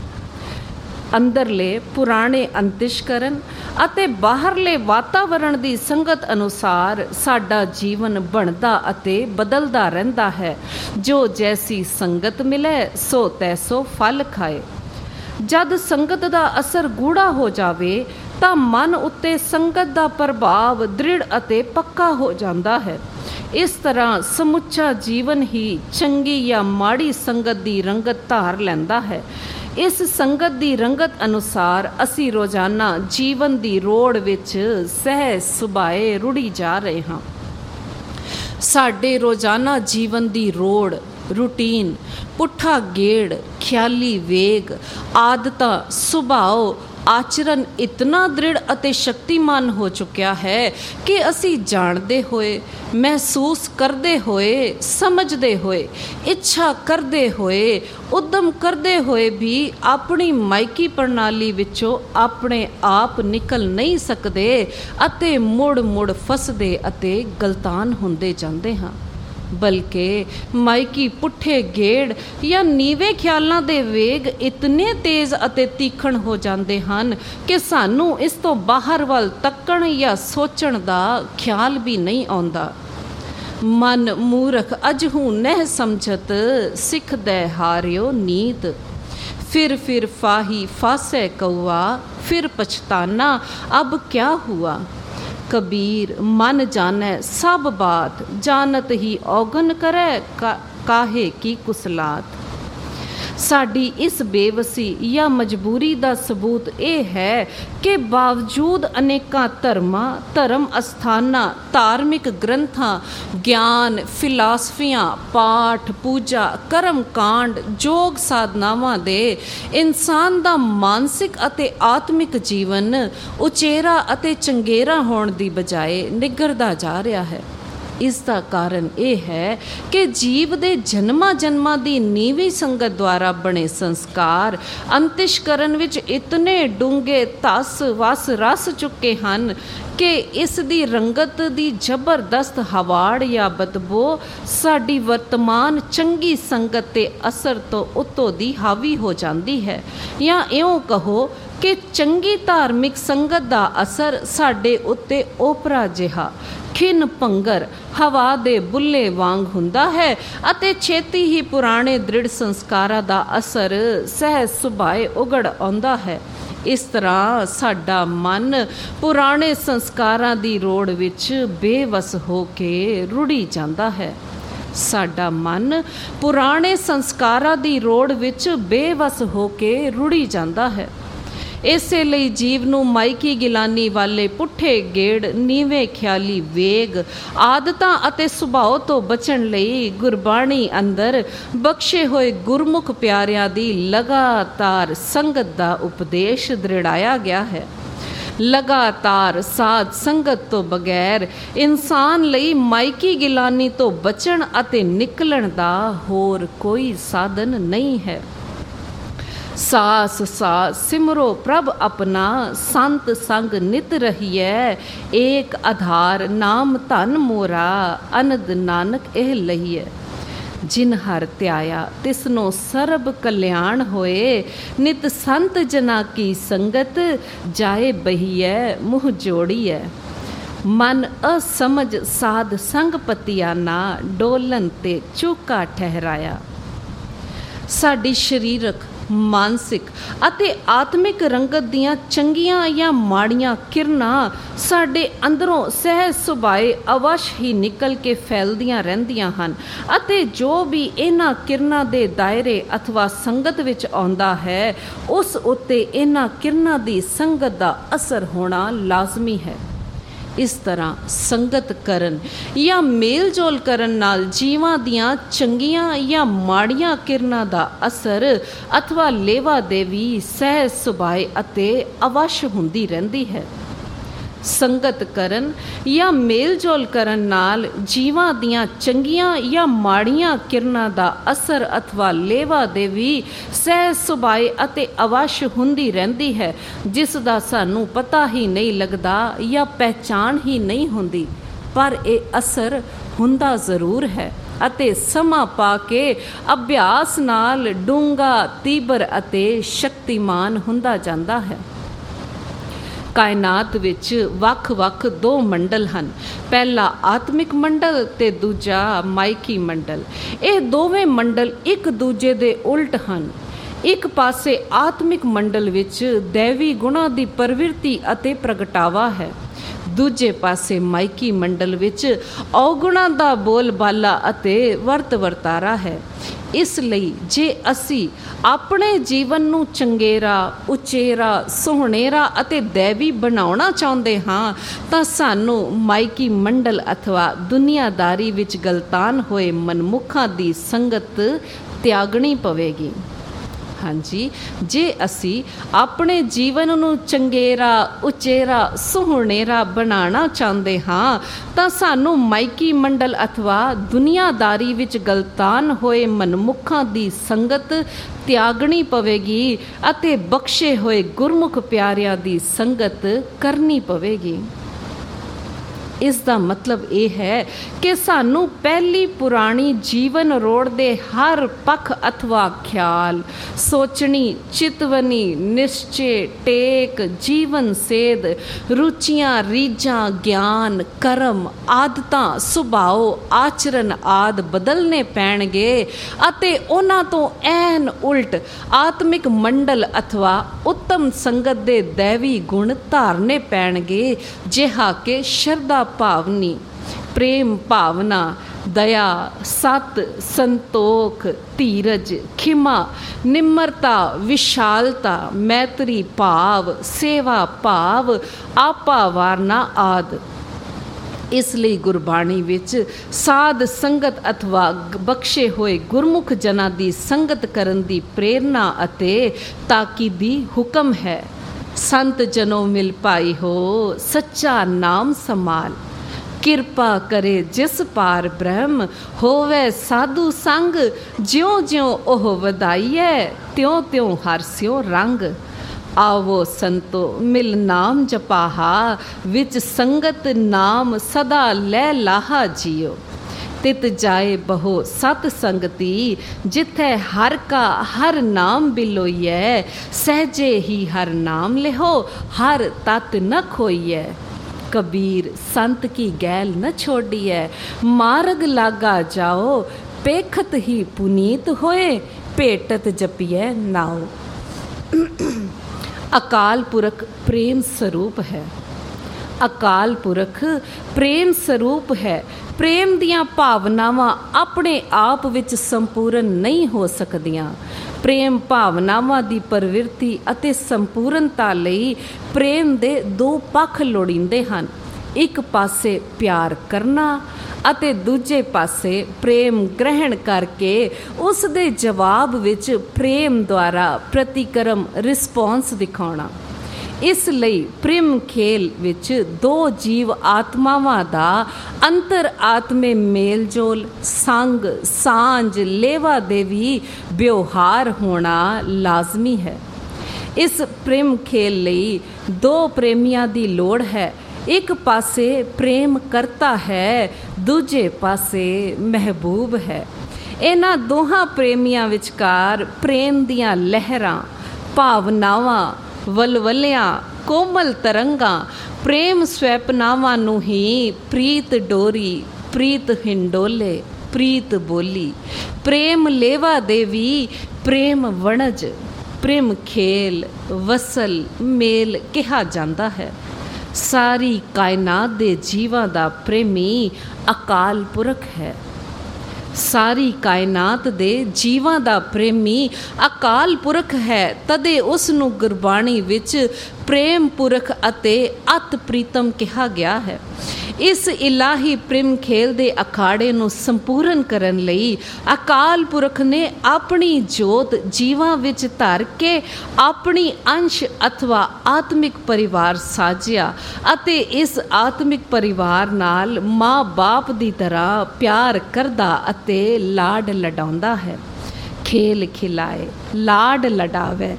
ਅੰਦਰਲੇ ਪੁਰਾਣੇ ਅੰਤਿਸ਼ਕਰਨ ਅਤੇ ਬਾਹਰਲੇ ਵਾਤਾਵਰਣ ਦੀ ਸੰਗਤ ਅਨੁਸਾਰ ਸਾਡਾ ਜੀਵਨ ਬਣਦਾ ਅਤੇ ਬਦਲਦਾ ਰਹਿੰਦਾ ਹੈ। ਜੋ ਜੈਸੀ ਸੰਗਤ ਮਿਲੇ ਸੋ ਤੈਸੋ ਫਲ ਖਾਏ। ਜਦ ਸੰਗਤ ਦਾ ਅਸਰ ਗੂੜਾ ਹੋ ਜਾਵੇ ਤਾਂ ਮਨ ਉੱਤੇ ਸੰਗਤ ਦਾ ਪ੍ਰਭਾਵ ਦ੍ਰਿੜ ਅਤੇ ਪੱਕਾ ਹੋ ਜਾਂਦਾ ਹੈ। ਇਸ ਤਰ੍ਹਾਂ ਸਮੁੱਚਾ ਜੀਵਨ ਹੀ ਚੰਗੀ ਜਾਂ ਮਾੜੀ ਸੰਗਤ ਦੀ ਰੰਗਤ ਧਾਰ ਲੈਂਦਾ ਹੈ। ਇਸ ਸੰਗਤ ਦੀ ਰੰਗਤ ਅਨੁਸਾਰ ਅਸੀਂ ਰੋਜ਼ਾਨਾ ਜੀਵਨ ਦੀ ਰੋੜ ਵਿੱਚ ਸਹਿ ਸੁਭਾਏ ਰੁੜੀ ਜਾ ਰਹੇ ਹਾਂ। ਸਾਡੇ ਰੋਜ਼ਾਨਾ ਜੀਵਨ ਦੀ ਰੋੜ, ਰੂਟੀਨ, ਪੁੱਠਾ ਗੇੜ, ਖਿਆਲੀ ਵੇਗ, ਆਦਤਾਂ, ਸੁਭਾਅ ਆਚਰਨ ਇਤਨਾ ਦ੍ਰਿੜ ਅਤੇ ਸ਼ਕਤੀਮਾਨ ਹੋ ਚੁੱਕਿਆ ਹੈ ਕਿ ਅਸੀਂ ਜਾਣਦੇ ਹੋਏ, ਮਹਿਸੂਸ ਕਰਦੇ ਹੋਏ, ਸਮਝਦੇ ਹੋਏ, ਇੱਛਾ ਕਰਦੇ ਹੋਏ, ਉਦਮ ਕਰਦੇ ਹੋਏ ਵੀ ਆਪਣੀ ਮਾਇਕੀ ਪ੍ਰਣਾਲੀ ਵਿੱਚੋਂ ਆਪਣੇ ਆਪ ਨਿਕਲ ਨਹੀਂ ਸਕਦੇ ਅਤੇ ਮੁੜ ਮੁੜ ਫਸਦੇ ਅਤੇ ਗਲਤਾਨ ਹੁੰਦੇ ਜਾਂਦੇ ਹਾਂ। ਬਲਕਿ ਮਾਇਕੀ ਪੁੱਠੇ ਗੇੜ ਜਾਂ ਨੀਵੇਂ ਖਿਆਲਾਂ ਦੇ ਵੇਗ ਇਤਨੇ ਤੇਜ਼ ਅਤੇ ਤੀਖਣ ਹੋ ਜਾਂਦੇ ਹਨ ਕਿ ਸਾਨੂੰ ਇਸ ਤੋਂ ਬਾਹਰ ਵੱਲ ਤੱਕਣ ਜਾਂ ਸੋਚਣ ਦਾ ਖਿਆਲ ਵੀ ਨਹੀਂ ਆਉਂਦਾ। ਮਨ ਮੂਰਖ ਅਜਹੂ ਨਹਿ ਸਮਝਤ, ਸਿੱਖਦੈ ਹਾਰਿਓ ਨੀਤ। फिर फिर फाही फासे कौआ, फिर पछताना अब क्या हुआ। कबीर मन जाने सब बात, जानत ही औगन करे का, काहे की कुसलात। ਸਾਡੀ ਇਸ ਬੇਵਸੀ ਜਾਂ ਮਜਬੂਰੀ ਦਾ ਸਬੂਤ ਇਹ ਹੈ ਕਿ ਬਾਵਜੂਦ ਅਨੇਕਾਂ ਧਰਮਾਂ, ਧਰਮ ਅਸਥਾਨਾਂ, ਧਾਰਮਿਕ ਗ੍ਰੰਥਾਂ, ਗਿਆਨ, ਫਿਲਾਸਫੀਆਂ, ਪਾਠ, ਪੂਜਾ, ਕਰਮ ਕਾਂਡ, ਯੋਗ ਸਾਧਨਾਵਾਂ ਦੇ ਇਨਸਾਨ ਦਾ ਮਾਨਸਿਕ ਅਤੇ ਆਤਮਿਕ ਜੀਵਨ ਉਚੇਰਾ ਅਤੇ ਚੰਗੇਰਾ ਹੋਣ ਦੀ ਬਜਾਏ ਨਿੱਘਰਦਾ ਜਾ ਰਿਹਾ ਹੈ। ਇਸ ਦਾ ਕਾਰਨ ਇਹ ਹੈ ਕਿ ਜੀਵ ਦੇ ਜਨਮਾਂ ਜਨਮਾਂ ਦੀ ਨੀਵੀਂ ਸੰਗਤ ਦੁਆਰਾ ਬਣੇ ਸੰਸਕਾਰ ਅੰਤਿਸ਼ਕਰਨ ਵਿੱਚ ਇਤਨੇ ਡੂੰਘੇ ਧਸ ਵਸ ਰਸ ਚੁੱਕੇ ਹਨ ਕਿ ਇਸ ਦੀ ਰੰਗਤ ਦੀ ਜ਼ਬਰਦਸਤ ਹਵਾੜ ਜਾਂ ਬਦਬੋ ਸਾਡੀ ਵਰਤਮਾਨ ਚੰਗੀ ਸੰਗਤ ਦੇ ਅਸਰ ਤੋਂ ਉੱਤੋਂ ਦੀ ਹਾਵੀ ਹੋ ਜਾਂਦੀ ਹੈ। ਜਾਂ ਇਉਂ ਕਹੋ ਕਿ ਚੰਗੀ ਧਾਰਮਿਕ ਸੰਗਤ ਦਾ ਅਸਰ ਸਾਡੇ ਉੱਤੇ ਓਪਰਾ ਜਿਹਾ ਖਿਨ ਭੰਗਰ ਹਵਾ ਦੇ ਬੁੱਲੇ ਵਾਂਗ ਹੁੰਦਾ ਹੈ ਅਤੇ ਛੇਤੀ ਹੀ ਪੁਰਾਣੇ ਦ੍ਰਿੜ ਸੰਸਕਾਰਾਂ ਦਾ ਅਸਰ ਸਹਿਜ ਸੁਭਾਏ ਉਗੜ ਆਉਂਦਾ ਹੈ। ਇਸ ਤਰ੍ਹਾਂ ਸਾਡਾ ਮਨ ਪੁਰਾਣੇ ਸੰਸਕਾਰਾਂ ਦੀ ਰੋੜ ਵਿੱਚ ਬੇਵਸ ਹੋ ਕੇ ਰੁੜੀ ਜਾਂਦਾ ਹੈ। ਸਾਡਾ ਮਨ ਪੁਰਾਣੇ ਸੰਸਕਾਰਾਂ ਦੀ ਰੋੜ ਵਿੱਚ ਬੇਵਸ ਹੋ ਕੇ ਰੁੜੀ ਜਾਂਦਾ ਹੈ। ਇਸੇ ਲਈ ਜੀਵ ਨੂੰ ਮਾਇਕੀ ਗਿਲਾਨੀ ਵਾਲੇ ਪੁੱਠੇ ਗੇੜ, ਨੀਵੇਂ ਖਿਆਲੀ ਵੇਗ, ਆਦਤਾਂ ਅਤੇ ਸੁਭਾਅ ਤੋਂ ਬਚਣ ਲਈ ਗੁਰਬਾਣੀ ਅੰਦਰ ਬਖਸ਼ੇ ਹੋਏ ਗੁਰਮੁਖ ਪਿਆਰਿਆਂ ਦੀ ਲਗਾਤਾਰ ਸੰਗਤ ਦਾ ਉਪਦੇਸ਼ ਦ੍ਰਿੜਾਇਆ ਗਿਆ ਹੈ। ਲਗਾਤਾਰ ਸਾਧ ਸੰਗਤ ਤੋਂ ਬਗੈਰ ਇਨਸਾਨ ਲਈ ਮਾਇਕੀ ਗਿਲਾਨੀ ਤੋਂ ਬਚਣ ਅਤੇ ਨਿਕਲਣ ਦਾ ਹੋਰ ਕੋਈ ਸਾਧਨ ਨਹੀਂ ਹੈ। ਸਾਸ ਸਾਸ ਸਿਮਰੋ ਪ੍ਰਭ ਆਪਣਾ, ਸੰਤ ਸੰਗ ਨਿਤ ਰਹੀਐ, ਏਕ ਆਧਾਰ ਨਾਮ ਧਨ ਮੋਰਾ, ਅਨੰਦ ਨਾਨਕ ਇਹ ਲਹੀਐ। ਜਿਨ ਹਰ ਧਿਆਇਆ ਤਿਸਨੋ ਸਰਬ ਕਲਿਆਣ ਹੋਏ, ਨਿਤ ਸੰਤ ਜਨਾ ਕੀ ਸੰਗਤ, ਜਾਏ ਬਹੀਐ ਮੂੰਹ ਜੋੜੀਐ। ਮਨ ਅਸਮਝ ਸਾਧ ਸੰਗ ਪਤਿਆਨਾ, ਡੋਲਨ ਤੇ ਚੂਕਾ ਠਹਿਰਾਇਆ। ਸਾਡੀ ਸਰੀਰਕ, ਮਾਨਸਿਕ ਅਤੇ ਆਤਮਿਕ ਰੰਗਤ ਦੀਆਂ ਚੰਗੀਆਂ ਜਾਂ ਮਾੜੀਆਂ ਕਿਰਨਾਂ ਸਾਡੇ ਅੰਦਰੋਂ ਸਹਿਜ ਸੁਭਾਏ ਅਵਸ਼ ਹੀ ਨਿਕਲ ਕੇ ਫੈਲਦੀਆਂ ਰਹਿੰਦੀਆਂ ਹਨ ਅਤੇ ਜੋ ਵੀ ਇਹਨਾਂ ਕਿਰਨਾਂ ਦੇ ਦਾਇਰੇ ਅਥਵਾ ਸੰਗਤ ਵਿੱਚ ਆਉਂਦਾ ਹੈ ਉਸ ਉੱਤੇ ਇਹਨਾਂ ਕਿਰਨਾਂ ਦੀ ਸੰਗਤ ਦਾ ਅਸਰ ਹੋਣਾ ਲਾਜ਼ਮੀ ਹੈ। ਇਸ ਤਰ੍ਹਾਂ ਸੰਗਤ ਕਰਨ ਜਾਂ ਮੇਲ ਜੋਲ ਕਰਨ ਨਾਲ ਜੀਵਾਂ ਦੀਆਂ ਚੰਗੀਆਂ ਜਾਂ ਮਾੜੀਆਂ ਕਿਰਨਾਂ ਦਾ ਅਸਰ ਅਥਵਾ ਲੇਵਾ ਦੇਵੀ ਸਹਿਜ ਸੁਭਾਏ ਅਤੇ ਅਵਸ਼ ਹੁੰਦੀ ਰਹਿੰਦੀ ਹੈ। ਸੰਗਤ ਕਰਨ ਜਾਂ ਮੇਲ ਜੋਲ ਕਰਨ ਨਾਲ ਜੀਵਾਂ ਦੀਆਂ ਚੰਗੀਆਂ ਜਾਂ ਮਾੜੀਆਂ ਕਿਰਨਾਂ ਦਾ ਅਸਰ ਅਥਵਾ ਲੇਵਾ ਦੇਵੀ ਸਹਿਜ ਸੁਭਾਏ ਅਤੇ ਅਵਸ਼ ਹੁੰਦੀ ਰਹਿੰਦੀ ਹੈ, ਜਿਸ ਦਾ ਸਾਨੂੰ ਪਤਾ ਹੀ ਨਹੀਂ ਲੱਗਦਾ ਜਾਂ ਪਹਿਚਾਣ ਹੀ ਨਹੀਂ ਹੁੰਦੀ, ਪਰ ਇਹ ਅਸਰ ਹੁੰਦਾ ਜ਼ਰੂਰ ਹੈ ਅਤੇ ਸਮਾਂ ਪਾ ਕੇ ਅਭਿਆਸ ਨਾਲ ਡੂੰਘਾ, ਤੀਬਰ ਅਤੇ ਸ਼ਕਤੀਮਾਨ ਹੁੰਦਾ ਜਾਂਦਾ ਹੈ। ਕਾਇਨਾਤ ਵਿੱਚ ਵੱਖ-ਵੱਖ ਦੋ ਮੰਡਲ ਹਨ, ਪਹਿਲਾ ਆਤਮਿਕ ਮੰਡਲ ਤੇ ਦੂਜਾ ਮਾਇਕੀ ਮੰਡਲ। ਇਹ ਦੋਵੇਂ ਮੰਡਲ ਇੱਕ ਦੂਜੇ ਦੇ ਉਲਟ ਹਨ। ਇੱਕ ਪਾਸੇ ਆਤਮਿਕ ਮੰਡਲ ਵਿੱਚ ਦੈਵੀ ਗੁਣਾਂ ਦੀ ਪ੍ਰਵਿਰਤੀ ਅਤੇ ਪ੍ਰਗਟਾਵਾ ਹੈ, ਦੂਜੇ ਪਾਸੇ ਮਾਇਕੀ ਮੰਡਲ ਵਿੱਚ ਔਗੁਣਾਂ ਦਾ ਬੋਲਬਾਲਾ ਅਤੇ ਵਰਤ ਵਰਤਾਰਾ ਹੈ। ਇਸ ਲਈ ਜੇ ਅਸੀਂ ਆਪਣੇ ਜੀਵਨ ਨੂੰ ਚੰਗੇਰਾ, ਉਚੇਰਾ, ਸੁਹਣੇਰਾ ਅਤੇ ਦੈਵੀ ਬਣਾਉਣਾ ਚਾਹੁੰਦੇ ਹਾਂ ਤਾਂ ਸਾਨੂੰ ਮਾਇਕੀ ਮੰਡਲ ਅਥਵਾ ਦੁਨੀਆਦਾਰੀ ਵਿੱਚ ਗਲਤਾਨ ਹੋਏ ਮਨਮੁਖਾਂ ਦੀ ਸੰਗਤ ਤਿਆਗਣੀ ਪਵੇਗੀ। ਹਾਂਜੀ, ਜੇ ਅਸੀਂ ਆਪਣੇ ਜੀਵਨ ਨੂੰ ਚੰਗੇਰਾ, ਉਚੇਰਾ, ਸੁਹਣੇਰਾ ਬਣਾਉਣਾ ਚਾਹੁੰਦੇ ਹਾਂ ਤਾਂ ਸਾਨੂੰ ਮਾਇਕੀ ਮੰਡਲ ਅਥਵਾ ਦੁਨੀਆਦਾਰੀ ਵਿੱਚ ਗਲਤਾਨ ਹੋਏ ਮਨਮੁੱਖਾਂ ਦੀ ਸੰਗਤ ਤਿਆਗਣੀ ਪਵੇਗੀ ਅਤੇ ਬਖਸ਼ੇ ਹੋਏ ਗੁਰਮੁਖ ਪਿਆਰਿਆਂ ਦੀ ਸੰਗਤ ਕਰਨੀ ਪਵੇਗੀ। ਇਸ ਦਾ ਮਤਲਬ ਇਹ ਹੈ ਕਿ ਸਾਨੂੰ ਪਹਿਲੀ ਪੁਰਾਣੀ ਜੀਵਨ ਰੋੜ ਦੇ ਹਰ ਪੱਖ ਅਥਵਾ ਖਿਆਲ, ਸੋਚਣੀ, ਚਿਤਵਨੀ, ਨਿਸ਼ਚੇ, ਟੇਕ, ਜੀਵਨ ਸੇਧ, ਰੁਚੀਆਂ, ਰੀਝਾਂ, ਗਿਆਨ, ਕਰਮ, ਆਦਤਾਂ, ਸੁਭਾਅ, ਆਚਰਨ ਆਦਿ ਬਦਲਣੇ ਪੈਣਗੇ ਅਤੇ ਉਹਨਾਂ ਤੋਂ ਐਨ ਉਲਟ ਆਤਮਿਕ ਮੰਡਲ ਅਥਵਾ ਉੱਤਮ ਸੰਗਤ ਦੇ ਦੈਵੀ ਗੁਣ ਧਾਰਨੇ ਪੈਣਗੇ, ਜਿਹਾ ਕਿ ਸ਼ਰਧਾ ਭਾਵਨੀ, ਪ੍ਰੇਮ ਭਾਵਨਾ, ਦਇਆ, ਸਤ, ਸੰਤੋਖ, ਧੀਰਜ, ਖਿਮਾ, ਨਿਮਰਤਾ, ਵਿਸ਼ਾਲਤਾ, ਮੈਤਰੀ ਭਾਵ, ਸੇਵਾ ਭਾਵ, ਆਪਾ ਵਾਰਨਾ ਆਦਿ। ਇਸ ਲਈ ਗੁਰਬਾਣੀ ਵਿੱਚ ਸਾਧ ਸੰਗਤ ਅਥਵਾ ਬਖਸ਼ੇ ਹੋਏ ਗੁਰਮੁਖ ਜਨਾਂ ਦੀ ਸੰਗਤ ਕਰਨ ਦੀ ਪ੍ਰੇਰਨਾ ਅਤੇ ਤਾਕੀਦੀ ਹੁਕਮ ਹੈ। ਸੰਤ ਜਨੋ ਮਿਲ ਪਾਈ ਹੋ, ਸੱਚਾ ਨਾਮ ਸਮਾਲ, ਕਿਰਪਾ ਕਰੇ ਜਿਸ ਪਾਰ ਬ੍ਰਹਮ, ਹੋਵੇ ਸਾਧੂ ਸੰਗ, ਜਿਉਂ ਜਿਉਂ ਉਹ ਵਧਾਈਐ, ਤਿਉਂ ਤਿਉਂ ਹਰਸਿਓ ਰੰਗ। ਆਵੋ ਸੰਤੋ ਮਿਲ ਨਾਮ ਜਪਾਹਾ, ਵਿੱਚ ਸੰਗਤ ਨਾਮ ਸਦਾ ਲੈ ਲਾਹਾ ਜੀਓ। ਤਿਤ ਜਾਏ ਬਹੁ ਸਤ ਸੰਗਤੀ, ਜਿੱਥੇ ਹਰ ਕਾ ਹਰ ਨਾਮ ਬਿਲੋਈਐ, ਸਹਿਜੇ ਹੀ ਹਰ ਨਾਮ ਲਿਹੋ, ਹਰ ਤਤ ਨ ਖੋਈਐ। ਕਬੀਰ ਸੰਤ ਕੀ ਗੈਲ ਨ ਛੋਡੀਐ, ਮਾਰਗ ਲਾਗਾ ਜਾਓ, ਪੇਖਤ ਹੀ ਪੁਨੀਤ ਹੋਏ, ਭੇਟਤ ਜਪੀਐ ਨਾਉ। ਅਕਾਲ ਪੁਰਖ ਪ੍ਰੇਮ ਸਰੂਪ ਹੈ। ਅਕਾਲ ਪੁਰਖ ਪ੍ਰੇਮ ਸਰੂਪ ਹੈ। ਪ੍ਰੇਮ ਦੀਆਂ ਭਾਵਨਾਵਾਂ ਆਪਣੇ ਆਪ ਵਿੱਚ ਸੰਪੂਰਨ ਨਹੀਂ ਹੋ ਸਕਦੀਆਂ। ਪ੍ਰੇਮ ਭਾਵਨਾਵਾਂ ਦੀ ਪ੍ਰਵਿਰਤੀ ਅਤੇ ਸੰਪੂਰਨਤਾ ਲਈ ਪ੍ਰੇਮ ਦੇ ਦੋ ਪੱਖ ਲੋੜੀਂਦੇ ਹਨ। ਇੱਕ ਪਾਸੇ ਪਿਆਰ ਕਰਨਾ ਅਤੇ ਦੂਜੇ ਪਾਸੇ ਪ੍ਰੇਮ ਗ੍ਰਹਿਣ ਕਰਕੇ ਉਸ ਦੇ ਜਵਾਬ ਵਿੱਚ ਪ੍ਰੇਮ ਦੁਆਰਾ ਪ੍ਰਤੀਕਰਮ ਰਿਸਪੌਂਸ ਦਿਖਾਉਣਾ। ਇਸ ਲਈ ਪ੍ਰੇਮ ਖੇਲ ਵਿੱਚ ਦੋ ਜੀਵ ਆਤਮਾਵਾਂ ਦਾ ਅੰਤਰ ਆਤਮੇ ਮੇਲ ਜੋਲ, ਸੰਗ, ਸਾਂਝ, ਲੇਵਾ ਦੇਵੀ ਵਿਵਹਾਰ ਹੋਣਾ ਲਾਜ਼ਮੀ ਹੈ। ਇਸ ਪ੍ਰੇਮ ਖੇਲ ਲਈ ਦੋ ਪ੍ਰੇਮੀਆਂ ਦੀ ਲੋੜ ਹੈ। ਇੱਕ ਪਾਸੇ ਪ੍ਰੇਮ ਕਰਤਾ ਹੈ, ਦੂਜੇ ਪਾਸੇ ਮਹਿਬੂਬ ਹੈ। ਇਹਨਾਂ ਦੋਹਾਂ ਪ੍ਰੇਮੀਆਂ ਵਿਚਕਾਰ ਪ੍ਰੇਮ ਦੀਆਂ ਲਹਿਰਾਂ, ਭਾਵਨਾਵਾਂ, ਵਲਵਲਿਆਂ, ਕੋਮਲ ਤਰੰਗਾਂ, ਪ੍ਰੇਮ ਸਵੈਪਨਾਵਾਂ ਨੂੰ ਹੀ ਪ੍ਰੀਤ ਡੋਰੀ, ਪ੍ਰੀਤ ਹਿੰਡੋਲੇ, ਪ੍ਰੀਤ ਬੋਲੀ, ਪ੍ਰੇਮ ਲੇਵਾ ਦੇਵੀ, ਪ੍ਰੇਮ ਵਣਜ, ਪ੍ਰੇਮ ਖੇਲ, ਵਸਲ, ਮੇਲ ਕਿਹਾ ਜਾਂਦਾ ਹੈ। ਸਾਰੀ ਕਾਇਨਾਤ ਦੇ ਜੀਵਾਂ ਦਾ ਪ੍ਰੇਮੀ ਅਕਾਲ ਪੁਰਖ ਹੈ। ਸਾਰੀ ਕਾਇਨਾਤ ਦੇ ਜੀਵਾਂ ਦਾ ਪ੍ਰੇਮੀ ਅਕਾਲ ਪੁਰਖ ਹੈ। ਤਦੇ ਉਸ ਨੂੰ ਗੁਰਬਾਣੀ ਵਿੱਚ ਪ੍ਰੇਮ ਪੁਰਖ ਅਤੇ ਅਤ ਪ੍ਰੀਤਮ ਕਿਹਾ ਗਿਆ ਹੈ। ਇਸ ਇਲਾਹੀ ਪ੍ਰੇਮ ਖੇਲ ਦੇ ਅਖਾੜੇ ਨੂੰ ਸੰਪੂਰਨ ਕਰਨ ਲਈ ਅਕਾਲ ਪੁਰਖ ਨੇ ਆਪਣੀ ਜੋਤ ਜੀਵਾਂ ਵਿੱਚ ਧਰ ਕੇ ਆਪਣੀ ਅੰਸ਼ ਅਥਵਾ ਆਤਮਿਕ ਪਰਿਵਾਰ ਸਾਜਿਆ ਅਤੇ ਇਸ ਆਤਮਿਕ ਪਰਿਵਾਰ ਨਾਲ ਮਾਂ ਬਾਪ ਦੀ ਤਰ੍ਹਾਂ ਪਿਆਰ ਕਰਦਾ ਅਤੇ ਲਾਡ ਲਡਾਉਂਦਾ ਹੈ। ਖੇਲ ਖਿਲਾਏ ਲਾਡ ਲਡਾਵੇ,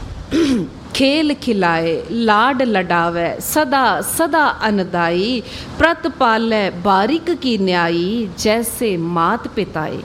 ਖੇਲ ਖਿਲਾਏ ਲਾਡ ਲਡਾਵੇ, ਸਦਾ ਸਦਾ ਅਨਦਾਈ, ਪ੍ਰਤ ਪਾਲੈ ਬਾਰਿਕ ਕੀ ਨਿਆਈ, ਜੈਸੇ ਮਾਤ ਪਿਤਾਈ।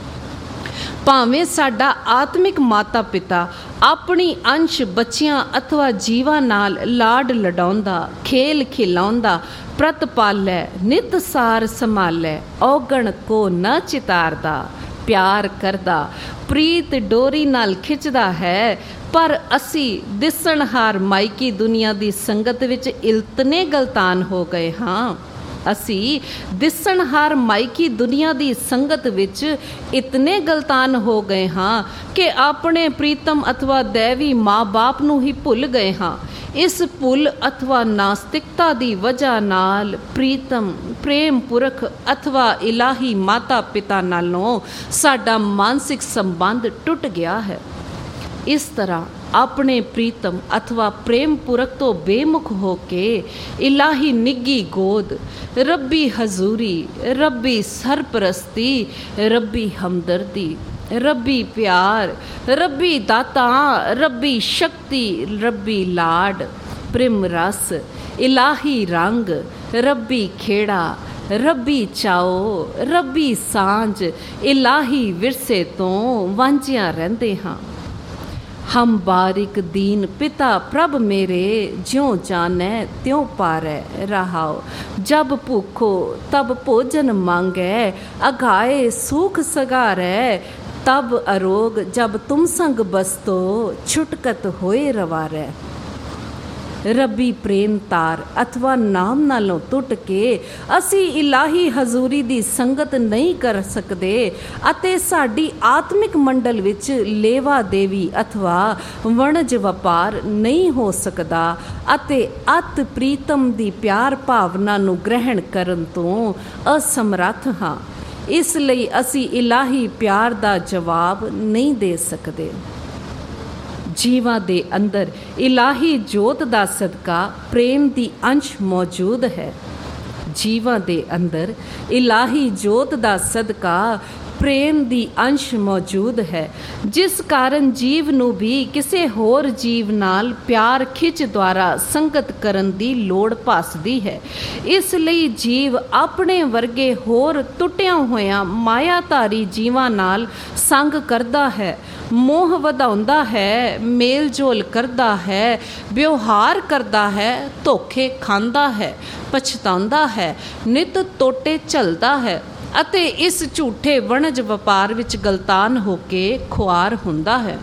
ਭਾਵੇਂ ਸਾਡਾ ਆਤਮਿਕ ਮਾਤਾ ਪਿਤਾ ਆਪਣੀ ਅੰਸ਼ ਬੱਚਿਆਂ ਅਥਵਾ ਜੀਵਾਂ ਨਾਲ ਲਾਡ ਲਡਾਉਂਦਾ, ਖੇਲ ਖਿਲਾਉਂਦਾ, ਪ੍ਰਤ ਪਾਲੈ ਨਿਤ ਸਾਰ ਸੰਭਾਲੈ, ਔਗਣ ਕੋ ਨ ਚਿਤਾਰਦਾ, ਪਿਆਰ ਕਰਦਾ, ਪ੍ਰੀਤ ਡੋਰੀ ਨਾਲ ਖਿੱਚਦਾ ਹੈ। ਪਰ ਅਸੀਂ ਦਿਸਣਹਾਰ ਮਾਇਕੀ ਦੁਨੀਆ ਦੀ ਸੰਗਤ ਵਿੱਚ ਇਲਤਨੇ ਗਲਤਾਨ ਹੋ ਗਏ ਹਾਂ। ਅਸੀਂ ਦਿਸਣਹਾਰ ਮਾਇਕੀ ਦੁਨੀਆ ਦੀ ਸੰਗਤ ਵਿੱਚ ਇਤਨੇ ਗਲਤਾਨ ਹੋ ਗਏ ਹਾਂ ਕਿ ਆਪਣੇ ਪ੍ਰੀਤਮ ਅਥਵਾ ਦੈਵੀ ਮਾਂ ਬਾਪ ਨੂੰ ਹੀ ਭੁੱਲ ਗਏ ਹਾਂ। ਇਸ ਭੁੱਲ ਅਥਵਾ ਨਾਸਤਿਕਤਾ ਦੀ ਵਜ੍ਹਾ ਨਾਲ ਪ੍ਰੀਤਮ ਪ੍ਰੇਮ ਪੁਰਖ ਅਥਵਾ ਇਲਾਹੀ ਮਾਤਾ ਪਿਤਾ ਨਾਲੋਂ ਸਾਡਾ ਮਾਨਸਿਕ ਸੰਬੰਧ ਟੁੱਟ ਗਿਆ ਹੈ। ਇਸ ਤਰ੍ਹਾਂ ਆਪਣੇ ਪ੍ਰੀਤਮ ਅਥਵਾ ਪ੍ਰੇਮ ਪੁਰਖ ਤੋਂ ਬੇਮੁਖ ਹੋ ਕੇ ਇਲਾਹੀ ਨਿੱਗੀ ਗੋਦ, ਰੱਬੀ ਹਜ਼ੂਰੀ, ਰੱਬੀ ਸਰਪਰਸਤੀ, ਰੱਬੀ ਹਮਦਰਦੀ, ਰੱਬੀ ਪਿਆਰ, ਰੱਬੀ ਦਾਤਾ, ਰੱਬੀ ਸ਼ਕਤੀ, ਰੱਬੀ ਲਾਡ, ਪ੍ਰੇਮ ਰਸ, ਇਲਾਹੀ ਰੰਗ, ਰੱਬੀ ਖੇੜਾ, ਰੱਬੀ ਚਾਓ, ਰੱਬੀ ਸਾਂਝ, ਇਲਾਹੀ ਵਿਰਸੇ ਤੋਂ ਵਾਂਝਿਆਂ ਰਹਿੰਦੇ ਹਾਂ। ਹਮ ਬਾਰਿਕ ਦੀਨ ਪਿਤਾ ਪ੍ਰਭ ਮੇਰੇ, ਜਿਉਂ ਜਾਣੈ ਤਿਉਂ ਪਾਰੈ ਰਹਾਓ। ਜਬ ਭੁੱਖੋ ਤਬ ਭੋਜਨ ਮੰਗੈ, ਅਘਾਏ ਸੂਖ ਸਗਾਰੈ, ਤਬ ਅਰੋਗ ਜਬ ਤੁਮ ਸੰਗ ਬਸਤੋ, ਛੁਟਕਤ ਹੋਏ ਰਵਾਰੈ। ਰੱਬੀ ਪ੍ਰੇਮ ਤਾਰ ਅਥਵਾ ਨਾਮ ਨਾਲੋਂ ਟੁੱਟ ਕੇ ਅਸੀਂ ਇਲਾਹੀ ਹਜ਼ੂਰੀ ਦੀ ਸੰਗਤ ਨਹੀਂ ਕਰ ਸਕਦੇ ਅਤੇ ਸਾਡੀ ਆਤਮਿਕ ਮੰਡਲ ਵਿੱਚ ਲੇਵਾ ਦੇਵੀ ਅਥਵਾ ਵਣਜ ਵਪਾਰ ਨਹੀਂ ਹੋ ਸਕਦਾ ਅਤੇ ਅਤ ਪ੍ਰੀਤਮ ਦੀ ਪਿਆਰ ਭਾਵਨਾ ਨੂੰ ਗ੍ਰਹਿਣ ਕਰਨ ਤੋਂ ਅਸਮਰੱਥ ਹਾਂ। ਇਸ ਲਈ ਅਸੀਂ ਇਲਾਹੀ ਪਿਆਰ ਦਾ ਜਵਾਬ ਨਹੀਂ ਦੇ ਸਕਦੇ। ਜੀਵਾਂ ਦੇ ਅੰਦਰ ਇਲਾਹੀ ਜੋਤ ਦਾ ਸਦਕਾ ਪ੍ਰੇਮ ਦੀ ਅੰਸ਼ ਮੌਜੂਦ ਹੈ। ਜੀਵਾਂ ਦੇ ਅੰਦਰ ਇਲਾਹੀ ਜੋਤ ਦਾ ਸਦਕਾ ਪ੍ਰੇਮ ਦੀ ਅੰਸ਼ ਮੌਜੂਦ ਹੈ, ਜਿਸ ਕਾਰਨ ਜੀਵ ਨੂੰ ਵੀ ਕਿਸੇ ਹੋਰ ਜੀਵ ਨਾਲ ਪਿਆਰ ਖਿੱਚ ਦੁਆਰਾ ਸੰਗਤ ਕਰਨ ਦੀ ਲੋੜ ਭਾਸਦੀ ਹੈ। ਇਸ ਲਈ ਜੀਵ ਆਪਣੇ ਵਰਗੇ ਹੋਰ ਟੁੱਟਿਆਂ ਹੋਇਆਂ ਮਾਇਆਧਾਰੀ ਜੀਵਾਂ ਨਾਲ ਸੰਗ ਕਰਦਾ ਹੈ, ਮੋਹ ਵਧਾਉਂਦਾ ਹੈ, ਮੇਲ ਜੋਲ ਕਰਦਾ ਹੈ, ਵਿਵਹਾਰ ਕਰਦਾ ਹੈ, ਧੋਖੇ ਖਾਂਦਾ ਹੈ, ਪਛਤਾਉਂਦਾ ਹੈ, ਨਿਤ ਟੋਟੇ ਝੱਲਦਾ ਹੈ ਅਤੇ ਇਸ ਝੂਠੇ ਵਣਜ ਵਪਾਰ ਵਿੱਚ ਗਲਤਾਨ ਹੋ ਕੇ ਖੁਆਰ ਹੁੰਦਾ ਹੈ।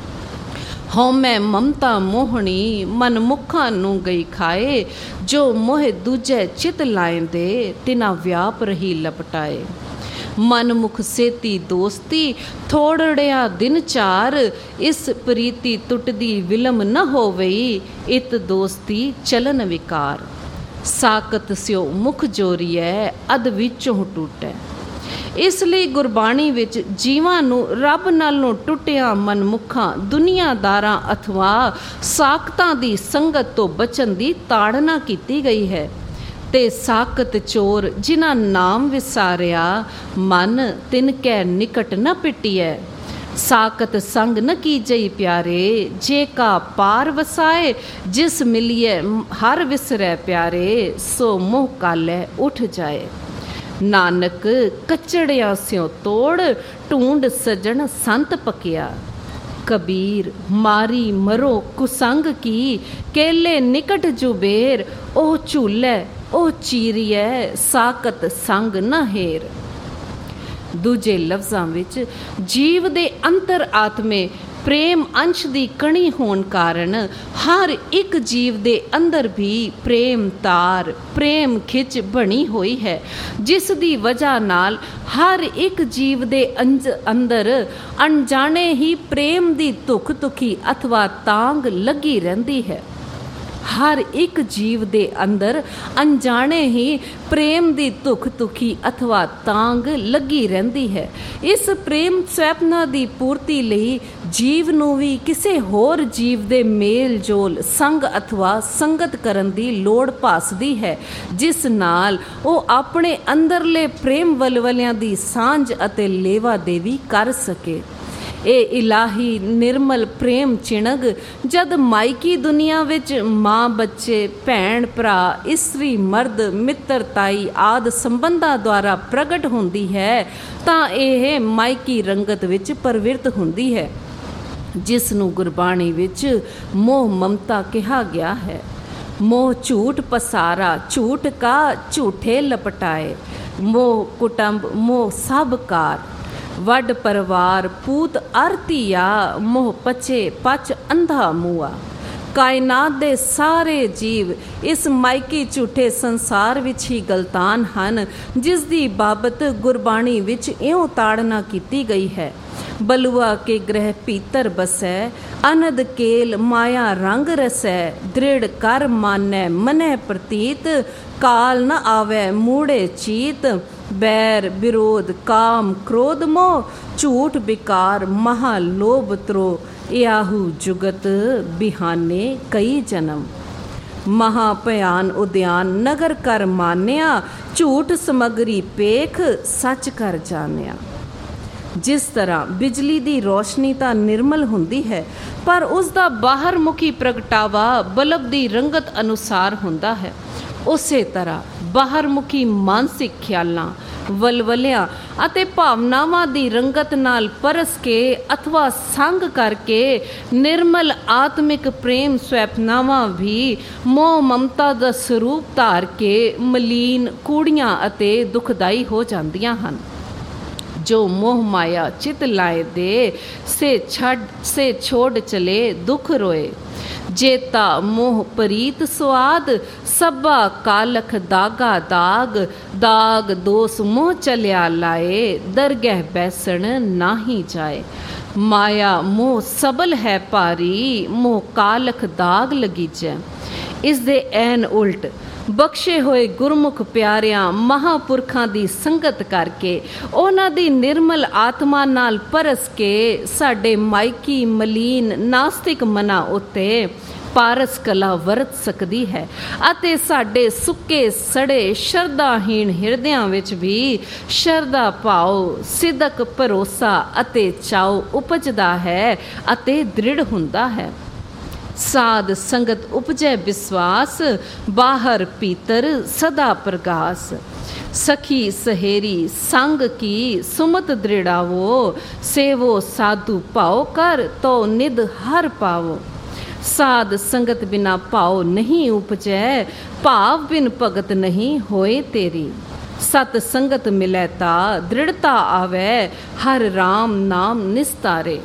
ਹਉਮੈ ਮਮਤਾ ਮੋਹਣੀ ਮਨ ਮੁਖਾਂ ਨੂੰ ਗਈ ਖਾਏ, ਜੋ ਮੋਹ ਦੂਜੇ ਚਿਤ ਲਾਇਂਦੇ ਤਿਨਾ ਵਿਆਪ ਰਹੀ ਲਪਟਾਏ। ਮਨ ਮੁਖ ਸੇਤੀ ਦੋਸਤੀ ਥੋੜੜਿਆ ਦਿਨ ਚਾਰ, ਇਸ ਪ੍ਰੀਤੀ ਟੁੱਟਦੀ ਵਿਲਮ ਨ ਹੋਵਈ, ਇਤ ਦੋਸਤੀ ਚਲਨ ਵਿਕਾਰ। ਸਾਕਤ ਸਿਓ ਮੁਖ ਜੋਰੀਐ ਅਧ ਵਿੱਚੋਂ ਟੁੱਟੈ। ਇਸ ਲਈ ਗੁਰਬਾਣੀ ਵਿੱਚ ਜੀਵਾਂ ਨੂੰ ਰੱਬ ਨਾਲੋਂ ਟੁੱਟਿਆ ਮਨਮੁਖਾਂ, ਦੁਨੀਆਦਾਰਾਂ ਅਥਵਾ ਸਾਕਤਾਂ ਦੀ ਸੰਗਤ ਤੋਂ ਬਚਣ ਦੀ ਤਾੜਨਾ ਕੀਤੀ ਗਈ ਹੈ। ਤੇ ਸਾਕਤ ਚੋਰ ਜਿਨ੍ਹਾਂ ਨਾਮ ਵਿਸਾਰਿਆ, ਮਨ ਤਿਨ ਕੈ ਨਿਕਟ ਨ ਪਿਟਿਐ। ਸਾਕਤ ਸੰਗ ਨ ਕੀਜਈ ਪਿਆਰੇ, ਜੇ ਕਾ ਪਾਰ ਵਸਾਏ, ਜਿਸ ਮਿਲੀਐ ਹਰ ਵਿਸਰੈ ਪਿਆਰੇ, ਸੋ ਮੋਹ ਕਾਲੈ ਉਠ ਜਾਏ। ਨਾਨਕ ਕਚੜਿਆ ਸਿਉ ਤੋੜ, ਢੂੰਡ ਸਜਣ ਸੰਤ ਪਕਿਆ। ਕਬੀਰ ਮਾਰੀ ਮਰੋ ਕੁਸੰਗ ਕੀ, ਕੇਲੇ ਨਿਕਟ ਜੁਬੇਰ, ਉਹ ਝੂਲੈ ਉਹ ਚੀਰੀਐ, ਸਾਕਤ ਸੰਗ ਨ ਹੇਰ। ਦੂਜੇ ਲਫ਼ਜ਼ਾਂ ਵਿੱਚ ਜੀਵ ਦੇ ਅੰਤਰ ਆਤਮੇ ਪ੍ਰੇਮ ਅੰਸ਼ ਦੀ ਕਣੀ ਹੋਣ ਕਾਰਨ ਹਰ ਇੱਕ ਜੀਵ ਦੇ ਅੰਦਰ ਵੀ ਪ੍ਰੇਮ ਤਾਰ, ਪ੍ਰੇਮ ਖਿੱਚ ਬਣੀ ਹੋਈ ਹੈ, ਜਿਸ ਦੀ ਵਜ੍ਹਾ ਨਾਲ ਹਰ ਇੱਕ ਜੀਵ ਦੇ ਅੰਜ ਅੰਦਰ ਅਣਜਾਣੇ ਹੀ ਪ੍ਰੇਮ ਦੀ ਧੁਖ ਧੁਖੀ ਅਥਵਾ ਤਾਂਗ ਲੱਗੀ ਰਹਿੰਦੀ ਹੈ। ਹਰ ਇੱਕ ਜੀਵ ਦੇ ਅੰਦਰ ਅਣਜਾਣੇ ਹੀ ਪ੍ਰੇਮ ਦੀ ਧੁਖ ਧੁਖੀ ਅਥਵਾ ਤਾਂਗ ਲੱਗੀ ਰਹਿੰਦੀ ਹੈ। ਇਸ ਪ੍ਰੇਮ ਸਵੈਪਨਾ ਦੀ ਪੂਰਤੀ ਲਈ ਜੀਵ ਨੂੰ ਵੀ ਕਿਸੇ ਹੋਰ ਜੀਵ ਦੇ ਮੇਲ ਜੋਲ, ਸੰਗ ਅਥਵਾ ਸੰਗਤ ਕਰਨ ਦੀ ਲੋੜ ਭਾਸਦੀ ਹੈ, ਜਿਸ ਨਾਲ ਉਹ ਆਪਣੇ ਅੰਦਰਲੇ ਪ੍ਰੇਮ ਵਲਵਲਿਆਂ ਦੀ ਸਾਂਝ ਅਤੇ ਲੇਵਾ ਦੇਵੀ ਕਰ ਸਕੇ। ਇਹ ਇਲਾਹੀ ਨਿਰਮਲ ਪ੍ਰੇਮ ਚਿਣਗ ਜਦ ਮਾਇਕੀ ਦੁਨੀਆ ਵਿੱਚ ਮਾਂ ਬੱਚੇ, ਭੈਣ ਭਰਾ, ਇਸਤਰੀ ਮਰਦ, ਮਿੱਤਰ ਤਾਈ ਆਦਿ ਸੰਬੰਧਾਂ ਦੁਆਰਾ ਪ੍ਰਗਟ ਹੁੰਦੀ ਹੈ, ਤਾਂ ਇਹ ਮਾਇਕੀ ਰੰਗਤ ਵਿੱਚ ਪ੍ਰਵਿਰਤ ਹੁੰਦੀ ਹੈ, ਜਿਸ ਨੂੰ ਗੁਰਬਾਣੀ ਵਿੱਚ ਮੋਹ ਮਮਤਾ ਕਿਹਾ ਗਿਆ ਹੈ। ਮੋਹ ਝੂਠ ਪਸਾਰਾ, ਝੂਠ ਕਾ ਝੂਠੇ ਲਪਟਾਏ। ਮੋਹ ਕੁਟੰਬ ਮੋਹ ਸਭ ਕਾਰ, ਵੱਡ ਪਰਿਵਾਰ ਪੂਤ ਅਰਤੀਆ, ਮੋਹ ਪਚੇ ਪਚ ਅੰਧਾ ਮੂਆ। ਕਾਇਨਾਤ ਦੇ ਸਾਰੇ ਜੀਵ ਇਸ ਮਾਇਕੀ ਝੂਠੇ ਸੰਸਾਰ ਵਿੱਚ ਹੀ ਗਲਤਾਨ ਹਨ, ਜਿਸ ਦੀ ਬਾਬਤ ਗੁਰਬਾਣੀ ਵਿੱਚ ਇਉਂ ਤਾੜਨਾ ਕੀਤੀ ਗਈ ਹੈ। ਬਲੂਆ ਕੇ ਗ੍ਰਹਿ ਭੀਤਰ ਬਸੈ, ਅਨਦ ਕੇਲ ਮਾਇਆ ਰੰਗ ਰਸੈ। ਦ੍ਰਿੜ ਕਰ ਮਾਨੈ ਮਨੈ ਪ੍ਰਤੀਤ, ਕਾਲ ਨ ਆਵੈ ਮੂੜੇ ਚੀਤ। ਬੈਰ ਵਿਰੋਧ ਕਾਮ ਕ੍ਰੋਧ ਮੋਹ, ਝੂਠ ਬਿਕਾਰ ਮਹਾ ਲੋਭ ਤਰੋ। याहू जुगत बिहाने कई जन्म। महाभयान उद्यान नगर कर मानिया, झूठ समगरी पेख सच कर जानिया। जिस तरह बिजली की रोशनी तो निर्मल हुंदी है, पर उसका बाहर मुखी प्रगटावा बल्ब की रंगत अनुसार हुंदा है, उसे तरह बाहर मुखी मानसिक ख्यालां वलवलियां ਅਤੇ ਭਾਵਨਾਵਾਂ ਦੀ ਰੰਗਤ ਨਾਲ ਪਰਸ ਕੇ ਅਥਵਾ ਸੰਗ ਕਰਕੇ ਨਿਰਮਲ ਆਤਮਿਕ ਪ੍ਰੇਮ ਸਵੈਪਨਾਵਾਂ ਵੀ ਮੋਹ ਮਮਤਾ ਦਾ ਸਰੂਪ ਧਾਰ ਕੇ ਮਲੀਨ, ਕੂੜੀਆਂ ਅਤੇ ਦੁਖਦਾਈ ਹੋ ਜਾਂਦੀਆਂ ਹਨ। ਜੋ ਮੋਹ ਮਾਇਆ ਚਿਤ ਲਾਏ ਦੇ ਸੇ ਛੱਡ ਸੇ ਛੋੜ ਚਲੇ ਦੁਖ ਰੋਏ। जेता मोह परीत स्वाद सब्बा कालख दागा दाग। दाग दोष मोह चलिया लाए, दरगह बैसण नाही जाए। माया मोह सबल है भारी, मोह कालख दाग लगीजै। इस दे ऐन उल्ट बख्शे होए गुरमुख प्यारियां महापुरखां दी संगत करके उन्हां दी निर्मल आत्मा नाल परस के साडे माइकी मलीन नास्तिक मना उत्ते पारस कला वरत सकदी है ਅਤੇ ਸਾਡੇ ਸੁੱਕੇ ਸੜੇ ਸ਼ਰਧਾਹੀਣ ਹਿਰਦਿਆਂ ਵਿੱਚ ਵੀ ਸ਼ਰਧਾ ਭਾਵ, ਸਿਦਕ, ਭਰੋਸਾ ਅਤੇ ਚਾਉ ਉਪਜਦਾ ਹੈ ਅਤੇ ਦ੍ਰਿੜ ਹੁੰਦਾ ਹੈ। साध संगत उपजै विश्वास, बाहर पीतर सदा प्रगास। सखी सहेरी संग की सुमत दृढ़ावो, सेवो साधु भाव कर तो निध हर पावो। साध संगत बिना भाव नहीं उपजै, भाव बिन भगत नहीं होए तेरी। सत संगत मिलै ता दृढ़ता आवे, हर राम नाम निस्तारे।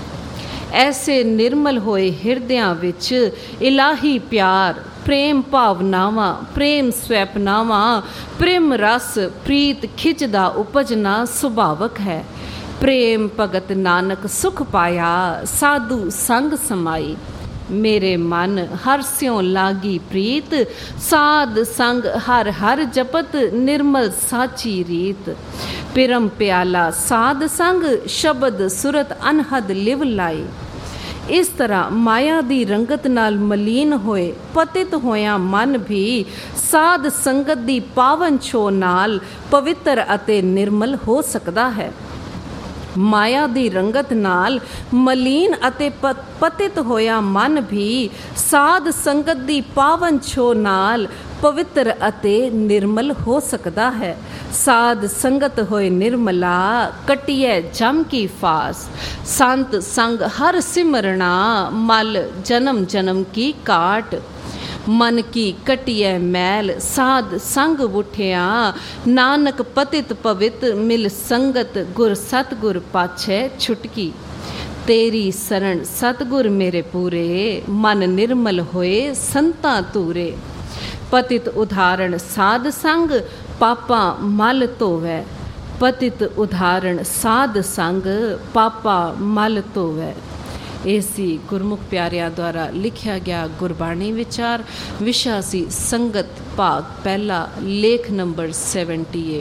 ऐसे निर्मल होए हिरदियां विच इलाही प्यार, प्रेम भावनावां, प्रेम स्वैपनावां, प्रेम रस प्रीत खिच दा उपजना सुभावक है। प्रेम भगत नानक सुख पाया, साधु संग समाई। मेरे मन हर स्यों लागी प्रीत, साध संग हर हर जपत निर्मल साची रीत। पिरम प्याला साध संग, शब्द सुरत अनहद लिव लाई। इस तरह माया दी रंगत नाल मलीन होए पतित होया मन भी साध संगत दी पावन छो नाल पवित्र अते निर्मल हो सकदा है। माया दी रंगत नाल मलीन अते पतित होया मन भी साध संगत दी पावन छो नाल पवित्र अते निर्मल हो सकदा है। साध संगत होए निर्मला, कटिए जम की फास। संत संग हर सिमरना, मल जन्म जन्म की काट। मन की कटिए मैल साध संग उठिया, नानक पतित पवित मिल संगत गुर सतगुर पाछे छुटकी। तेरी शरण सतगुर मेरे पूरे, मन निर्मल होए संता तूरे। पतित उदाहरण साध संग, पापा मल धोवै। पतित उदाहरण साध संग, पापा मल धोवै। ਇਹ ਸੀ ਗੁਰਮੁਖ ਪਿਆਰਿਆਂ ਦੁਆਰਾ ਲਿਖਿਆ ਗਿਆ ਗੁਰਬਾਣੀ ਵਿਚਾਰ। ਵਿਸ਼ਾ ਸੀ ਸੰਗਤ, ਭਾਗ ਪਹਿਲਾ, ਲੇਖ ਨੰਬਰ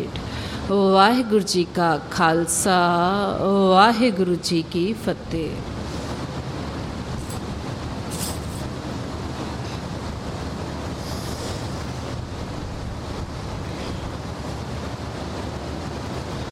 ਅਠੱਤਰ। ਵਾਹਿਗੁਰੂ ਜੀ ਕਾ ਖਾਲਸਾ, ਵਾਹਿਗੁਰੂ ਜੀ ਕੀ ਫਤਿਹ।